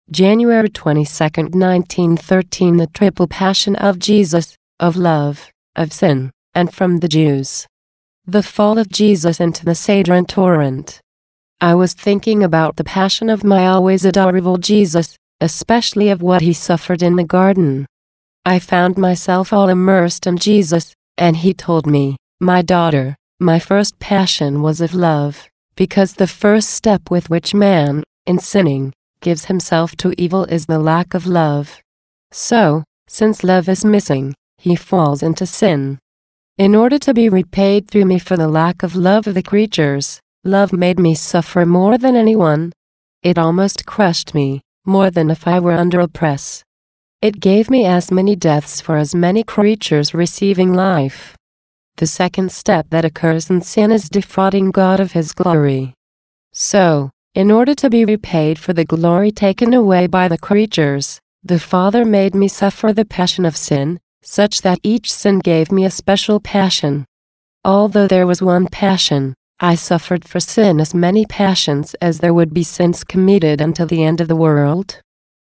January 22, 1913. The triple passion of Jesus, of love, of sin, and from the Jews. The fall of Jesus into the Cedron torrent. I was thinking about the passion of my always adorable Jesus, especially of what he suffered in the garden. I found myself all immersed in Jesus, and he told me, "My daughter, my first passion was of love, because the first step with which man, in sinning, gives himself to evil is the lack of love. So, since love is missing, he falls into sin. In order to be repaid through me for the lack of love of the creatures, love made me suffer more than anyone. It almost crushed me, more than if I were under a press. It gave me as many deaths for as many creatures receiving life. The second step that occurs in sin is defrauding God of his glory. So, in order to be repaid for the glory taken away by the creatures, the Father made me suffer the passion of sin, such that each sin gave me a special passion. Although there was one passion, I suffered for sin as many passions as there would be sins committed until the end of the world.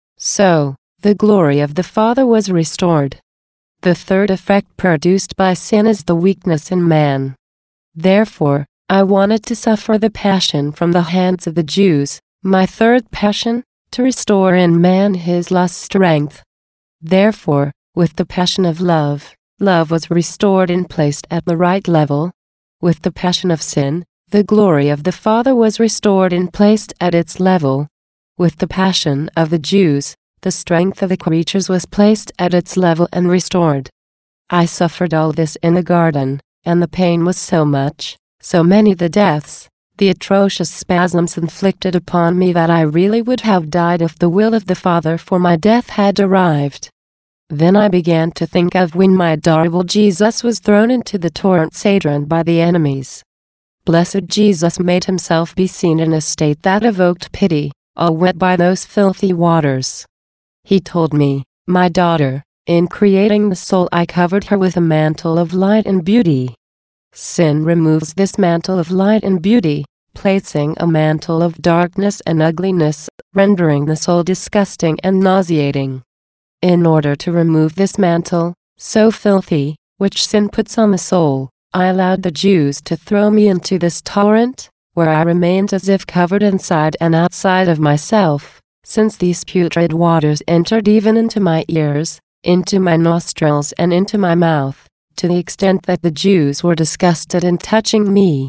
So, the glory of the Father was restored. The third effect produced by sin is the weakness in man. Therefore, I wanted to suffer the passion from the hands of the Jews, my third passion, to restore in man his lost strength. Therefore, with the passion of love, love was restored and placed at the right level. With the passion of sin, the glory of the Father was restored and placed at its level. With the passion of the Jews, the strength of the creatures was placed at its level and restored. I suffered all this in the garden, and the pain was so much, so many the deaths, the atrocious spasms inflicted upon me that I really would have died if the will of the Father for my death had arrived. Then I began to think of when my adorable Jesus was thrown into the torrent Cedron by the enemies. Blessed Jesus made himself be seen in a state that evoked pity, all wet by those filthy waters. He told me, "My daughter, in creating the soul I covered her with a mantle of light and beauty. Sin removes this mantle of light and beauty, placing a mantle of darkness and ugliness, rendering the soul disgusting and nauseating. In order to remove this mantle, so filthy, which sin puts on the soul, I allowed the Jews to throw me into this torrent, where I remained as if covered inside and outside of myself, since these putrid waters entered even into my ears, into my nostrils and into my mouth, to the extent that the Jews were disgusted in touching me.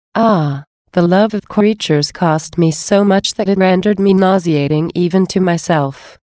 Ah, the love of creatures cost me so much that it rendered me nauseating even to myself.